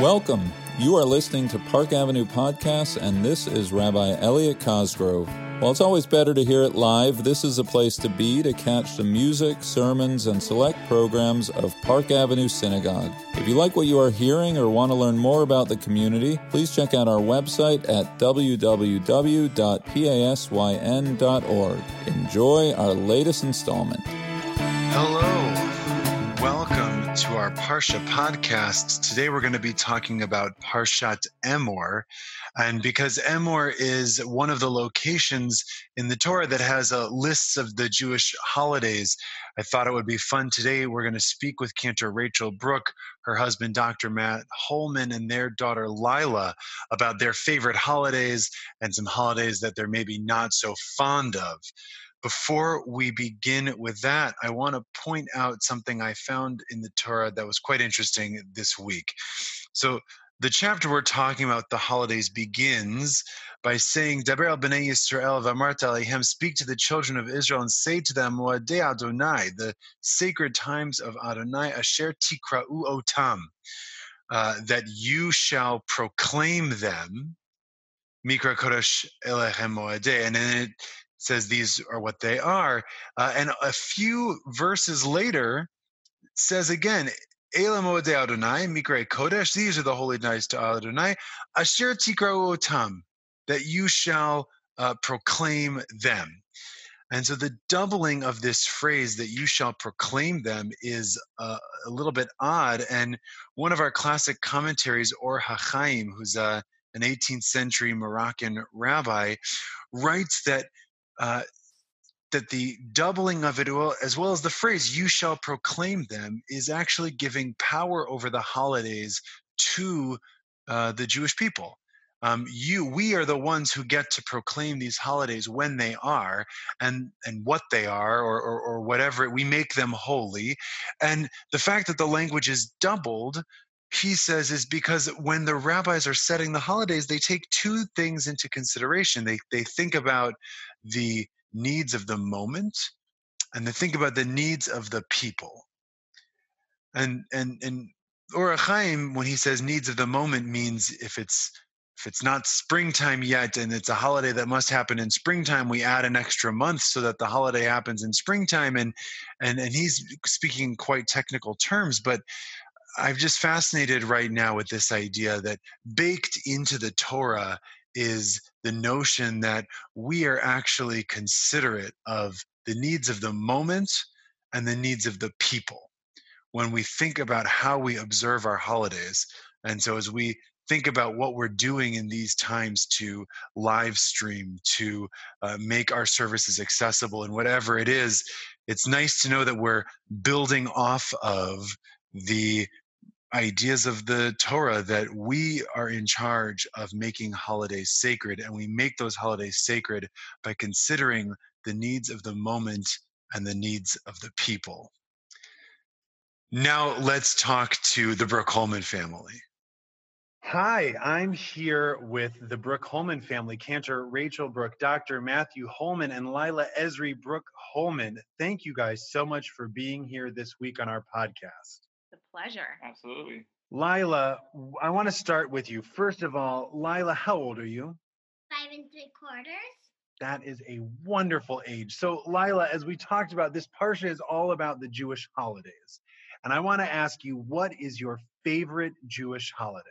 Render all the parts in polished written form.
Welcome. You are listening to Park Avenue Podcasts, and this is Rabbi Elliot Cosgrove. While it's always better to hear it live, this is a place to be to catch the music, sermons, and select programs of Park Avenue Synagogue. If you like what you are hearing or want to learn more about the community, please check out our website at www.pasyn.org. Enjoy our latest installment. Hello. Welcome to our Parsha podcast. Today we're going to be talking about Parshat Emor. And because Emor is one of the locations in the Torah that has a list of the Jewish holidays, I thought it would be fun. Today we're going to speak with Cantor Rachel Brook, her husband Dr. Matt Holman, and their daughter Lila about their favorite holidays and some holidays that they're maybe not so fond of. Before we begin with that, I want to point out something I found in the Torah that was quite interesting this week. So the chapter we're talking about, the holidays, begins by saying, Daber al b'nei Yisrael v'amarta alehem, speak to the children of Israel and say to them, Moadei Adonai, the sacred times of Adonai, asher tikra'u otam, that you shall proclaim them, mikra kodesh elechem moadei, and then it says these are what they are. And a few verses later, it says again, Ela moadei Adonai, mikra kodesh, these are the holy nights to Adonai, asher tikra'u otam, that you shall proclaim them. And so the doubling of this phrase, that you shall proclaim them, is a little bit odd. And one of our classic commentaries, Or HaChaim, who's an 18th century Moroccan rabbi, writes that that the doubling of it, as well as the phrase, you shall proclaim them, is actually giving power over the holidays to the Jewish people. We are the ones who get to proclaim these holidays when they are and what they are, or whatever. We make them holy. And the fact that the language is doubled, he says, is because when the rabbis are setting the holidays, they take two things into consideration. They think about the needs of the moment, and they think about the needs of the people. And Or HaChaim, when he says needs of the moment, means if it's not springtime yet and it's a holiday that must happen in springtime, we add an extra month so that the holiday happens in springtime. And he's speaking quite technical terms, but I'm just fascinated right now with this idea that baked into the Torah is the notion that we are actually considerate of the needs of the moment and the needs of the people when we think about how we observe our holidays. And so as we think about what we're doing in these times to live stream, to make our services accessible, and whatever it is, it's nice to know that we're building off of the ideas of the Torah, that we are in charge of making holidays sacred, and we make those holidays sacred by considering the needs of the moment and the needs of the people. Now let's talk to the Brook Holman family. Hi, I'm here with the Brook Holman family, Cantor Rachel Brook, Dr. Matthew Holman, and Lila Esri Brook Holman. Thank you guys so much for being here this week on our podcast. The pleasure. Absolutely. Lila, I want to start with you. First of all, Lila, how old are you? 5 3/4. That is a wonderful age. So, Lila, as we talked about, this Parsha is all about the Jewish holidays. And I want to ask you, what is your favorite Jewish holiday?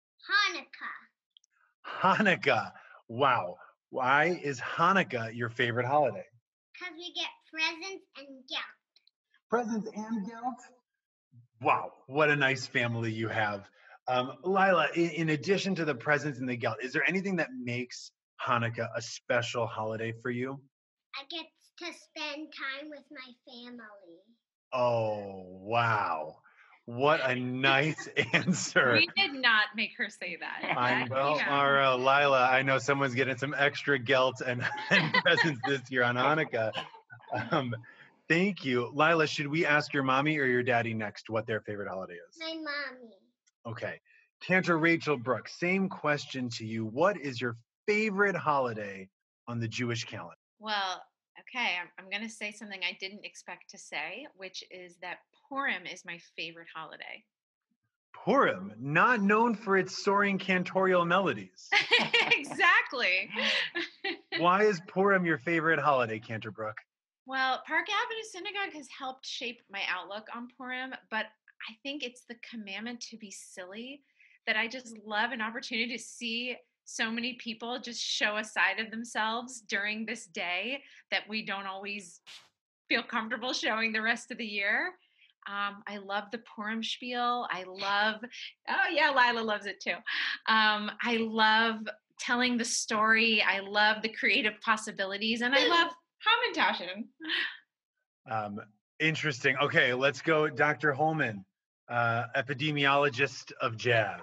Hanukkah. Wow. Why is Hanukkah your favorite holiday? Because we get presents and gifts. Presents and gifts? Wow, what a nice family you have. Lila, in addition to the presents and the guilt, is there anything that makes Hanukkah a special holiday for you? I get to spend time with my family. Oh, wow. What a nice answer. We did not make her say that. Lila, I know someone's getting some extra guilt and presents this year on Hanukkah. Thank you. Lila, should we ask your mommy or your daddy next what their favorite holiday is? My mommy. Okay. Cantor Rachel Brook, same question to you. What is your favorite holiday on the Jewish calendar? Well, okay, I'm going to say something I didn't expect to say, which is that Purim is my favorite holiday. Purim, not known for its soaring cantorial melodies. Exactly. Why is Purim your favorite holiday, Canterbrook? Well, Park Avenue Synagogue has helped shape my outlook on Purim, but I think it's the commandment to be silly that I just love an opportunity to see so many people just show a side of themselves during this day that we don't always feel comfortable showing the rest of the year. I love the Purim spiel. Oh yeah, Lila loves it too. I love telling the story. I love the creative possibilities, and I love Hamantaschen. Interesting. Okay, let's go, Dr. Holman, epidemiologist of jazz.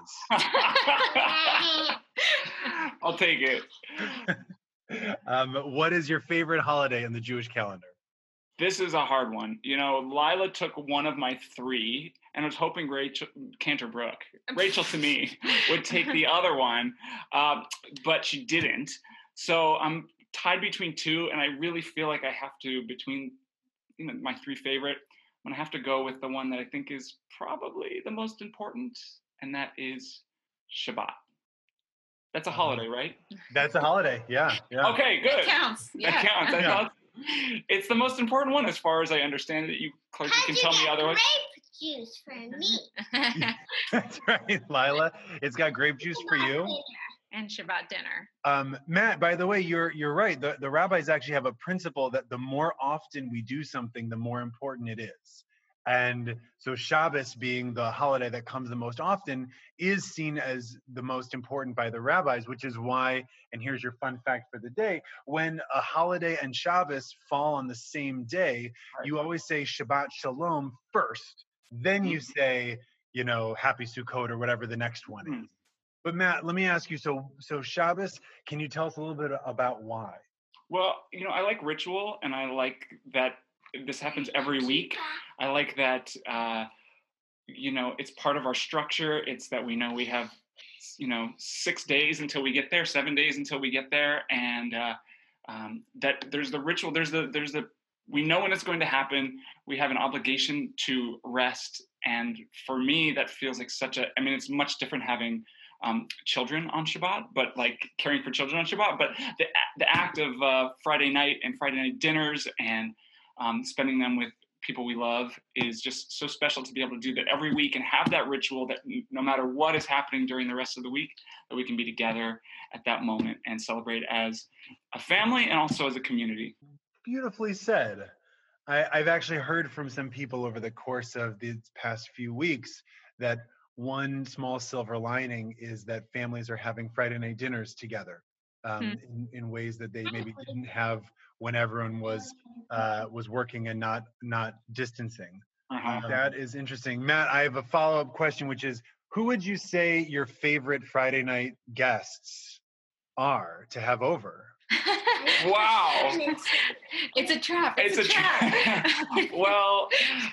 I'll take it. What is your favorite holiday in the Jewish calendar? This is a hard one. You know, Lila took one of my three, and I was hoping Rachel to me, would take the other one, but she didn't. So I'm tied between two, and I really feel like I have to, between my three favorite, I'm gonna have to go with the one that I think is probably the most important, and that is Shabbat. That's a holiday, right? That's a holiday. Yeah. Okay, good. It counts. Yeah. That counts. I thought it's the most important one as far as I understand it. You, Clark, you can tell me otherwise. Grape juice for me. That's right, Lila. It's got grape juice for you. And Shabbat dinner. Matt, by the way, you're right. The rabbis actually have a principle that the more often we do something, the more important it is. And so Shabbos, being the holiday that comes the most often, is seen as the most important by the rabbis, which is why, and here's your fun fact for the day, when a holiday and Shabbos fall on the same day, you always say Shabbat Shalom first. Then you say, Happy Sukkot or whatever the next one is. But Matt, let me ask you, so Shabbos, can you tell us a little bit about why? Well, I like ritual, and I like that this happens every week. I like that, it's part of our structure. It's that we know we have, 6 days until we get there, 7 days until we get there. And that there's the ritual, we know when it's going to happen. We have an obligation to rest. And for me, that feels like it's much different having children on Shabbat, but like caring for children on Shabbat. But the act of Friday night and Friday night dinners and spending them with people we love is just so special to be able to do that every week and have that ritual that no matter what is happening during the rest of the week, that we can be together at that moment and celebrate as a family and also as a community. Beautifully said. I've actually heard from some people over the course of these past few weeks that one small silver lining is that families are having Friday night dinners together in ways that they maybe didn't have when everyone was working and not distancing. That is interesting. Matt, I have a follow-up question, which is, who would you say your favorite Friday night guests are to have over? Wow. It's a trap. It's a trap. Well,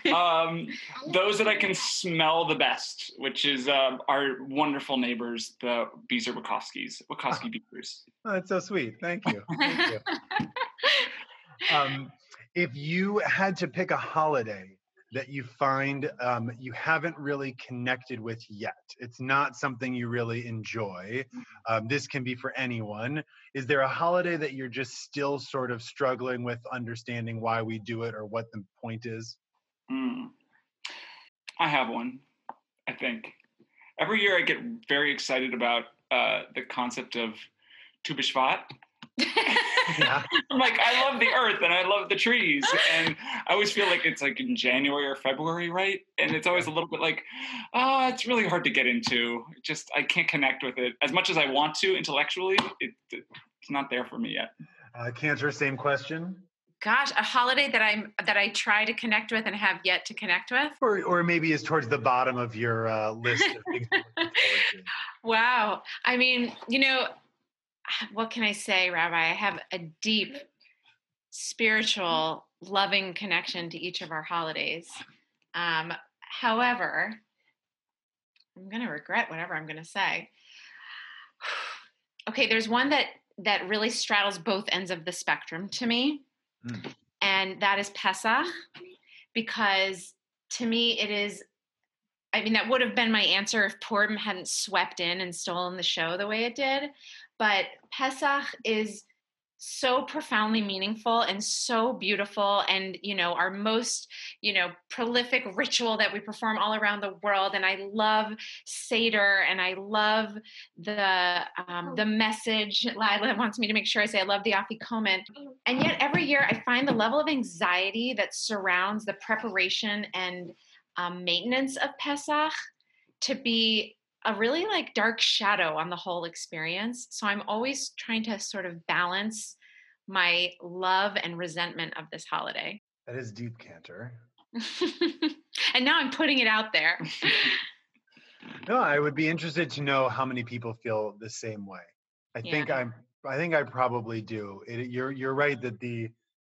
those that I can smell the best, which is our wonderful neighbors, the Beezer Wachowski Beezers. Oh, that's so sweet. Thank you. Thank you. If you had to pick a holiday that you find you haven't really connected with yet, it's not something you really enjoy, this can be for anyone. Is there a holiday that you're just still sort of struggling with understanding why we do it or what the point is? I have one, I think. Every year I get very excited about the concept of Tu B'Shvat. Yeah. I'm like, I love the earth and I love the trees, and I always feel like it's like in January or February, right? And it's always a little bit like, it's really hard to get into. I can't connect with it as much as I want to intellectually. It's not there for me yet. Cantor, same question. Gosh, a holiday that I try to connect with and have yet to connect with, or maybe is towards the bottom of your list of things to look forward to. Wow, I mean, what can I say, Rabbi? I have a deep spiritual, loving connection to each of our holidays. However, I'm going to regret whatever I'm going to say. Okay, there's one that really straddles both ends of the spectrum to me, and that is Pesach, because to me it is that would have been my answer if Purim hadn't swept in and stolen the show the way it did. But Pesach is so profoundly meaningful and so beautiful, and our most prolific ritual that we perform all around the world. And I love Seder, and I love the message. Lila wants me to make sure I say I love the Afikomen. And yet every year I find the level of anxiety that surrounds the preparation and maintenance of Pesach to be a really dark shadow on the whole experience. So I'm always trying to sort of balance my love and resentment of this holiday. That is deep, Cantor. And now I'm putting it out there. No, I would be interested to know how many people feel the same way. I think I probably do. You're right that the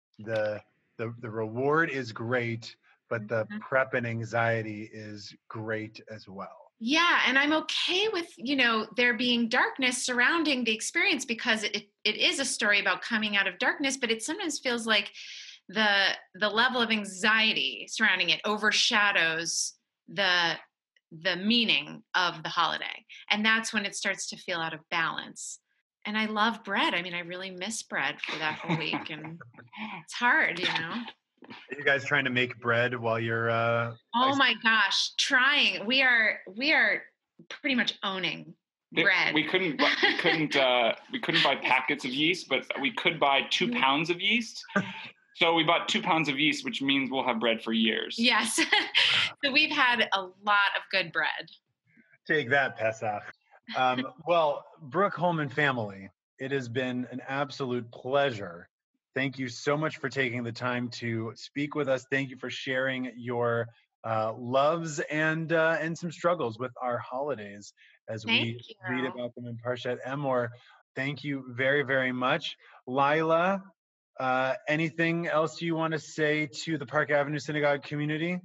reward is great, but the prep and anxiety is great as well. Yeah, and I'm okay with, there being darkness surrounding the experience, because it is a story about coming out of darkness, but it sometimes feels like the level of anxiety surrounding it overshadows the meaning of the holiday. And that's when it starts to feel out of balance. And I love bread. I really miss bread for that whole week, and it's hard, Are you guys trying to make bread while you're oh my gosh, trying. We are pretty much owning bread. We couldn't buy packets of yeast, but we could buy 2 pounds of yeast. So we bought 2 pounds of yeast, which means we'll have bread for years. Yes. So we've had a lot of good bread. Take that, Pesach. Well, Brooke Holman family, it has been an absolute pleasure. Thank you so much for taking the time to speak with us. Thank you for sharing your loves and some struggles with our holidays as we read about them in Parshat Emor. Thank you very, very much. Lila, anything else you want to say to the Park Avenue Synagogue community?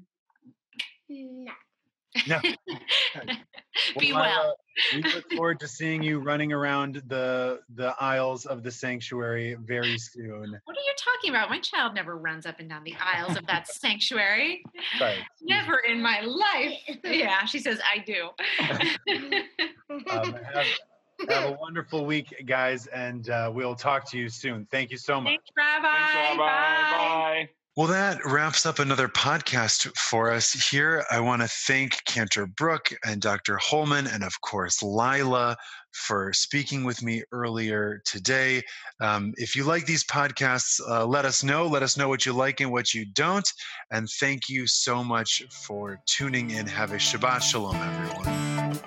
No. Be well. We look forward to seeing you running around the aisles of the sanctuary very soon. What are you talking about? My child never runs up and down the aisles of that sanctuary. Right. Never in my life. Yeah, she says, I do. Have a wonderful week, guys, and we'll talk to you soon. Thank you so much. Thanks, Rabbi. Thanks, Rabbi. Bye. Well, that wraps up another podcast for us here. I want to thank Cantor Brooke and Dr. Holman, and of course, Lila, for speaking with me earlier today. If you like these podcasts, let us know. Let us know what you like and what you don't. And thank you so much for tuning in. Have a Shabbat Shalom, everyone.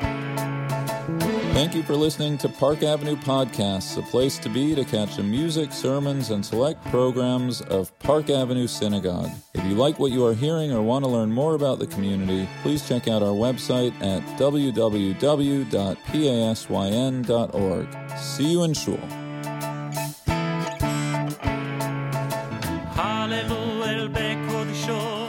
Thank you for listening to Park Avenue Podcasts, a place to be to catch the music, sermons, and select programs of Park Avenue Synagogue. If you like what you are hearing or want to learn more about the community, please check out our website at www.pasyn.org. See you in Shul. Hallelujah,